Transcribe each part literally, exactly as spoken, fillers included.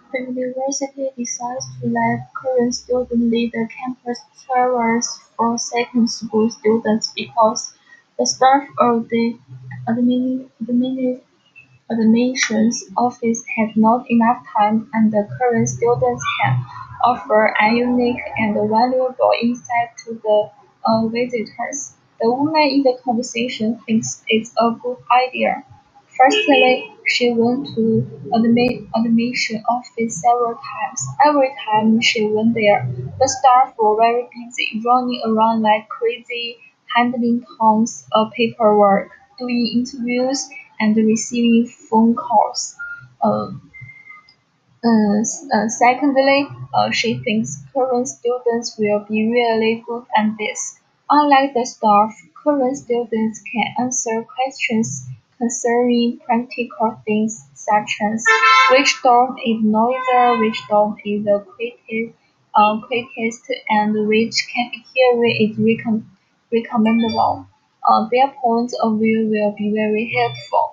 The university decides to let current students lead the campus tours for second school students because the staff of the admin, admin, admissions office had not enough time and the current students can offer a unique and valuable insight to the uh, visitors. The woman in the conversation thinks it's a good idea. Firstly, she went to admit admission office several times. Every time she went there, the staff were very busy, running around like crazy, handling tons of paperwork, doing interviews, and receiving phone calls. Uh, uh, uh, Secondly, uh, she thinks current students will be really good at this. Unlike the staff, current students can answer questions concerning practical things such as which dorm is noisier, which dorm is the quickest, uh, quickest and which cafeteria is recom- recommendable. Uh, their point of view will be very helpful.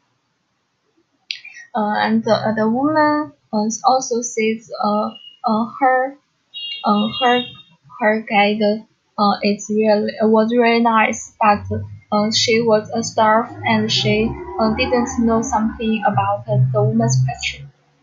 Uh, and the, uh, the woman uh, also says uh, uh, her uh, her her guide uh, is really was really nice, but uh, she was a staff and she uh, didn't know something about the woman's question.